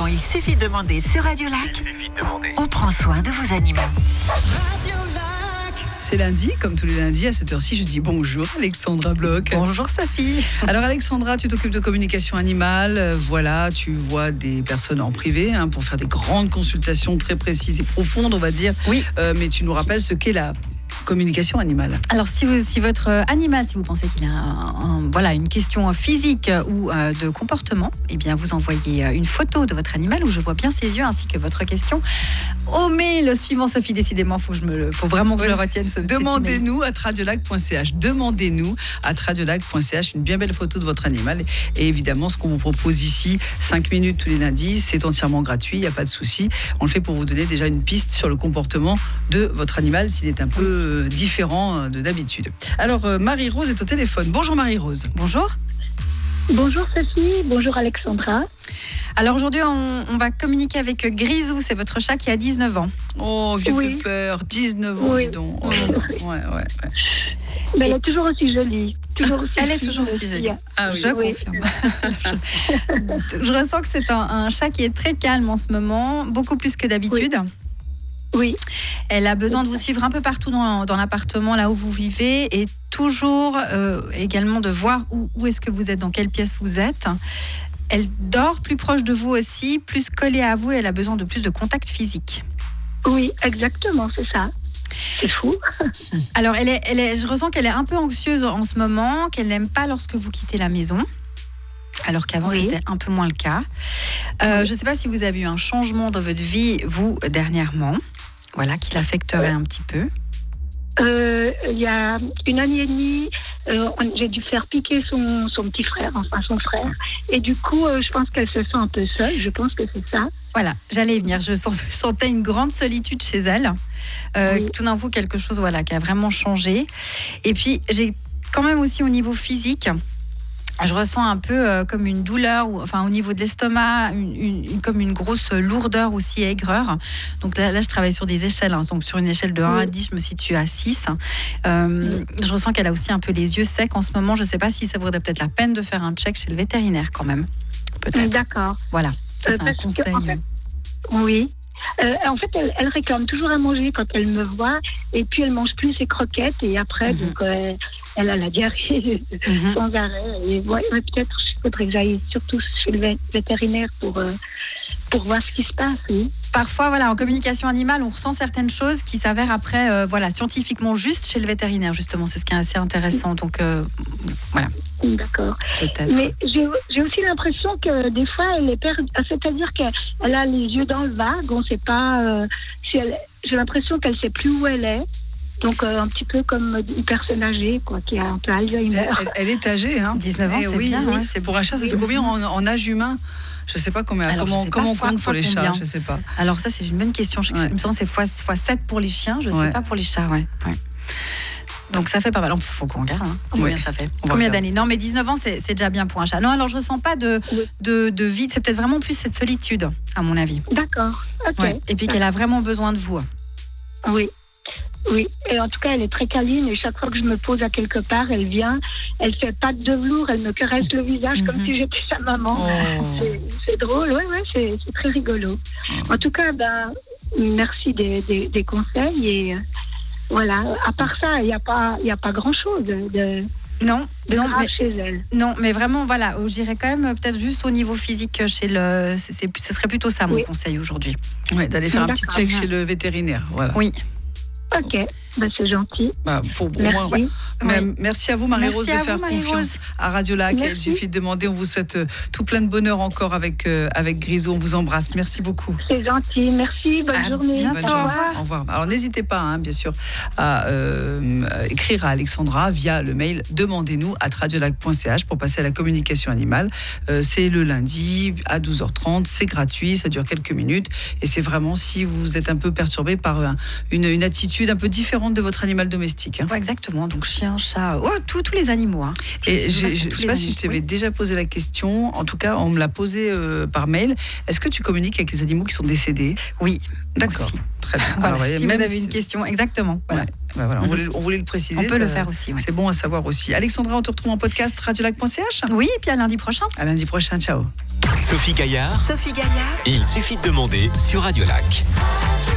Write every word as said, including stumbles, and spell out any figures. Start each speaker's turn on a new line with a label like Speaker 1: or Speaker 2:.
Speaker 1: Dans Il suffit de demander sur Radio Lac, on prend soin de vos animaux.
Speaker 2: C'est lundi, comme tous les lundis, à cette heure-ci, je dis bonjour Alexandra Bloch.
Speaker 3: Bonjour Sophie.
Speaker 2: Alors Alexandra, tu t'occupes de communication animale, euh, voilà, tu vois des personnes en privé hein, pour faire des grandes consultations très précises et profondes, on va dire.
Speaker 3: Oui.
Speaker 2: Euh, mais tu nous rappelles ce qu'est la communication animale.
Speaker 3: Alors si, vous, si votre animal, si vous pensez qu'il a un, un, voilà, une question physique ou euh, de comportement, eh bien vous envoyez une photo de votre animal où je vois bien ses yeux ainsi que votre question. Oh mais le suivant Sophie, décidément, faut, que je me, faut vraiment que oui. je le retienne. Ce,
Speaker 2: Demandez-nous à radiolac point c h. Demandez-nous à radiolac point c h une bien belle photo de votre animal. Et évidemment, ce qu'on vous propose ici, cinq minutes tous les lundis, c'est entièrement gratuit, il n'y a pas de souci. On le fait pour vous donner déjà une piste sur le comportement de votre animal s'il est un peu euh, différent de d'habitude. Alors, euh, Marie-Rose est au téléphone. Bonjour Marie-Rose.
Speaker 3: Bonjour.
Speaker 4: Bonjour Sophie, bonjour Alexandra.
Speaker 3: Alors aujourd'hui, on, on va communiquer avec Grisou, c'est votre chat qui a dix-neuf ans.
Speaker 2: Oh, vieux
Speaker 4: oui.
Speaker 2: peur, dix-neuf ans,
Speaker 4: oui.
Speaker 2: dis donc. Oh, ouais, ouais, ouais.
Speaker 4: Mais elle est toujours aussi jolie. Toujours aussi
Speaker 3: elle est toujours aussi jolie.
Speaker 2: Ah, oui.
Speaker 3: Je oui. confirme. je, je ressens que c'est un, un chat qui est très calme en ce moment, beaucoup plus que d'habitude.
Speaker 4: Oui. Oui.
Speaker 3: Elle a besoin de vous suivre un peu partout dans, dans l'appartement, là où vous vivez, et toujours euh, également de voir où, où est-ce que vous êtes, dans quelle pièce vous êtes. Elle dort plus proche de vous aussi, plus collée à vous, et elle a besoin de plus de contact physique.
Speaker 4: Oui, exactement, c'est ça. C'est fou.
Speaker 3: Alors, elle est, elle est, je ressens qu'elle est un peu anxieuse en ce moment, qu'elle n'aime pas lorsque vous quittez la maison. Alors qu'avant, oui. c'était un peu moins le cas. Euh, oui. Je ne sais pas si vous avez eu un changement dans votre vie, vous, dernièrement, voilà, qui l'affecterait un petit peu.
Speaker 4: Euh, il y a une année et demie, euh, j'ai dû faire piquer son, son petit frère, enfin son frère. Et du coup, euh, je pense qu'elle se sent un peu seule. Je pense que c'est ça.
Speaker 3: Voilà, j'allais y venir. Je sentais une grande solitude chez elle. Euh, oui. Tout d'un coup, quelque chose voilà, qui a vraiment changé. Et puis, j'ai quand même aussi au niveau physique... Je ressens un peu euh, comme une douleur, ou, enfin au niveau de l'estomac, une, une, comme une grosse lourdeur aussi, aigreur. Donc là, là je travaille sur des échelles, hein, donc sur une échelle de un à dix, je me situe à six. Euh, oui. Je ressens qu'elle a aussi un peu les yeux secs en ce moment. Je ne sais pas si ça vaudrait peut-être la peine de faire un check chez le vétérinaire quand même. Peut-être.
Speaker 4: D'accord.
Speaker 3: Voilà, ça
Speaker 4: euh,
Speaker 3: c'est un conseil.
Speaker 4: Que, en fait, oui. Euh, en fait, elle, elle réclame toujours à manger quand elle me voit, et puis elle mange plus ses croquettes, et après, mm-hmm. donc, euh, elle a la diarrhée mm-hmm. sans arrêt. Et ouais, ouais, peut-être il faudrait que j'aille surtout chez le vétérinaire pour, euh, pour voir ce qui se passe. Oui.
Speaker 3: Parfois, voilà, en communication animale, on ressent certaines choses qui s'avèrent après, euh, voilà, scientifiquement juste chez le vétérinaire, justement. C'est ce qui est assez intéressant. Donc, euh, voilà.
Speaker 4: D'accord.
Speaker 3: Peut-être.
Speaker 4: Mais j'ai, j'ai aussi l'impression que des fois, elle est perdue. C'est-à-dire qu'elle a les yeux dans le vague. On ne sait pas euh, si elle. J'ai l'impression qu'elle ne sait plus où elle est. Donc, euh, un petit peu comme une personne âgée, quoi, qui a un peu Alzheimer.
Speaker 2: Elle, elle, elle est âgée, hein.
Speaker 3: dix-neuf ans,
Speaker 2: eh
Speaker 3: c'est
Speaker 2: oui,
Speaker 3: bien.
Speaker 2: Oui.
Speaker 3: Ouais.
Speaker 2: C'est pour un chat, ça fait combien en, en âge humain? Je ne sais pas combien.
Speaker 3: Alors,
Speaker 2: comment
Speaker 3: sais
Speaker 2: comment
Speaker 3: pas,
Speaker 2: on compte
Speaker 3: fois,
Speaker 2: pour les
Speaker 3: combien.
Speaker 2: chats? Je ne sais pas.
Speaker 3: Alors, ça, c'est une bonne question. Je, ouais. Il me semble que c'est fois, fois sept pour les chiens. Je ne
Speaker 2: ouais.
Speaker 3: sais pas pour les chats, ouais. ouais. Donc ça fait pas mal. Il faut qu'on regarde. Hein. Combien
Speaker 2: oui.
Speaker 3: ça fait? Combien d'années? Non, mais dix-neuf ans, c'est, c'est déjà bien pour un chat. Non, alors je ressens pas de, oui. de, de vide. C'est peut-être vraiment plus cette solitude, à mon avis.
Speaker 4: D'accord. Ok.
Speaker 3: Ouais. Et puis qu'elle a vraiment besoin de vous.
Speaker 4: Oui. Oui. Et en tout cas, elle est très câline. Et chaque fois que je me pose à quelque part, elle vient. Elle fait pas de velours. Elle me caresse le visage mm-hmm. comme si j'étais sa maman. Oh. C'est, c'est drôle. Ouais, ouais. C'est, c'est très rigolo. Oh. En tout cas, ben, merci des, des, des conseils et. Voilà, à part ça, il n'y a pas, il y a pas grand-chose de,
Speaker 3: non,
Speaker 4: de
Speaker 3: non,
Speaker 4: grave
Speaker 3: mais,
Speaker 4: chez elle.
Speaker 3: Non, mais vraiment, voilà, j'irais quand même peut-être juste au niveau physique chez le... C'est, c'est, ce serait plutôt ça, mon oui. conseil aujourd'hui.
Speaker 2: Oui, d'aller faire
Speaker 4: D'accord.
Speaker 2: un petit check chez le vétérinaire, voilà.
Speaker 3: Oui.
Speaker 4: Ok, ben, c'est gentil.
Speaker 2: Bah, pour, pour
Speaker 4: merci.
Speaker 2: Moi, ouais. oui. Merci à vous, Marie-Rose,
Speaker 4: merci
Speaker 2: de faire
Speaker 4: vous,
Speaker 2: confiance à Radio Lac. Il suffit de demander. On vous souhaite euh, tout plein de bonheur encore avec, euh, avec Grisou. On vous embrasse. Merci beaucoup.
Speaker 4: C'est gentil. Merci. Bonne
Speaker 3: à
Speaker 4: journée.
Speaker 3: Bientôt.
Speaker 2: Bonne journée. Au revoir. Au revoir. Alors, n'hésitez pas, hein, bien sûr, à euh, écrire à Alexandra via le mail demandez-nous à radiolac point c h pour passer à la communication animale. Euh, c'est le lundi à douze heures trente. C'est gratuit. Ça dure quelques minutes. Et c'est vraiment si vous êtes un peu perturbé par un, une, une attitude un peu différente référente de votre animal domestique. Hein.
Speaker 3: Ouais, exactement. Donc chien, chat, oh, tous les animaux. Hein. Je
Speaker 2: Et je ne sais pas
Speaker 3: animaux.
Speaker 2: si je t'avais
Speaker 3: Oui.
Speaker 2: déjà posé la question. En tout cas, on me l'a posé euh, par mail. Est-ce que tu communiques avec les animaux qui sont décédés?
Speaker 3: Oui.
Speaker 2: D'accord.
Speaker 3: Aussi.
Speaker 2: Très bien.
Speaker 3: Voilà,
Speaker 2: Alors,
Speaker 3: si
Speaker 2: même
Speaker 3: vous avez
Speaker 2: si-
Speaker 3: une question, exactement. Voilà.
Speaker 2: Ouais. Bah voilà, on, voulait, on voulait le préciser.
Speaker 3: On peut
Speaker 2: ça-
Speaker 3: le faire aussi. Ouais.
Speaker 2: C'est bon à savoir aussi. Alexandra, on te retrouve en podcast radiolac point c h.
Speaker 3: Oui, et puis à lundi prochain.
Speaker 2: À lundi prochain. Ciao.
Speaker 5: Sophie Gaillard,
Speaker 1: Sophie Gaillard.
Speaker 5: il suffit de demander sur Radiolac.